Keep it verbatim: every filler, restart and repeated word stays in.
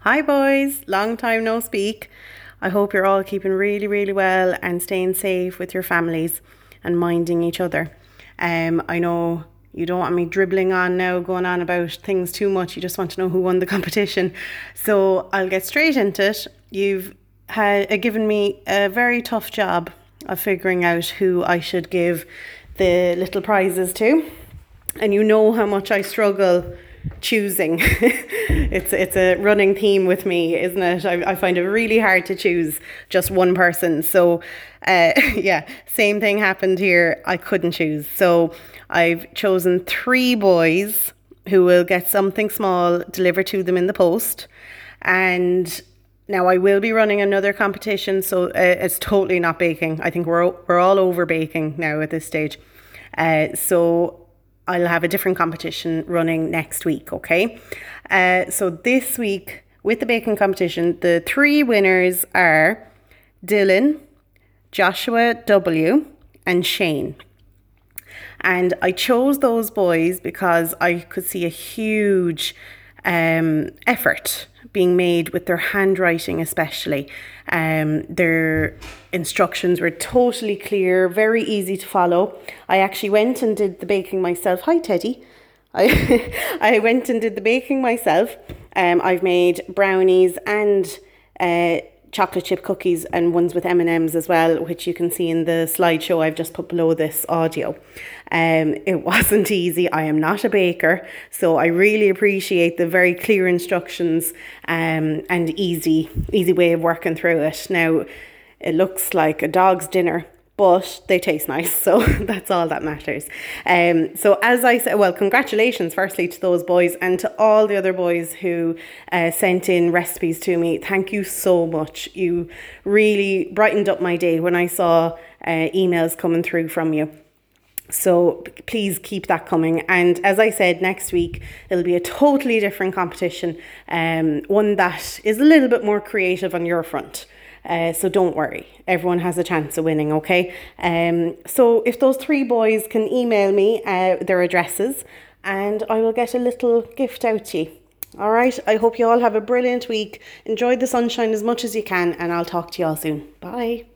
Hi, boys. Long time no speak. I hope you're all keeping really, really well and staying safe with your families and minding each other. Um, I know you don't want me dribbling on now, going on about things too much. You just want to know who won the competition. So I'll get straight into it. You've had uh, given me a very tough job of figuring out who I should give the little prizes to. And you know how much I struggle choosing. it's it's a running theme with me, isn't it? I, I find it really hard to choose just one person. So uh, yeah, same thing happened here. I couldn't choose. So I've chosen three boys who will get something small delivered to them in the post. And now I will be running another competition, so uh, it's totally not baking. I think we're we're all over baking now at this stage. Uh, so I'll have a different competition running next week, okay? Uh, so this week, with the baking competition, the three winners are Dylan, Joshua W, and Shane. And I chose those boys because I could see a huge um, effort being made with their handwriting especially. Um, their instructions were totally clear, very easy to follow. I actually went and did the baking myself. Hi, Teddy. I, I went and did the baking myself. Um, I've made brownies and uh, chocolate chip cookies and ones with M and M's as well, which you can see in the slideshow I've just put below this audio. Um, it wasn't easy. I am not a baker, so I really appreciate the very clear instructions um, and easy, easy way of working through it. Now, it looks like a dog's dinner, but they taste nice, so that's all that matters. Um, so as I said, well, congratulations firstly to those boys and to all the other boys who uh, sent in recipes to me. Thank you so much. You really brightened up my day when I saw uh, emails coming through from you. So please keep that coming. And as I said, next week it'll be a totally different competition, um, one that is a little bit more creative on your front. Uh, so don't worry, everyone has a chance of winning, okay? Um, so if those three boys can email me uh, their addresses, and I will get a little gift out to you. All right, I hope you all have a brilliant week. Enjoy the sunshine as much as you can, and I'll talk to you all soon. Bye.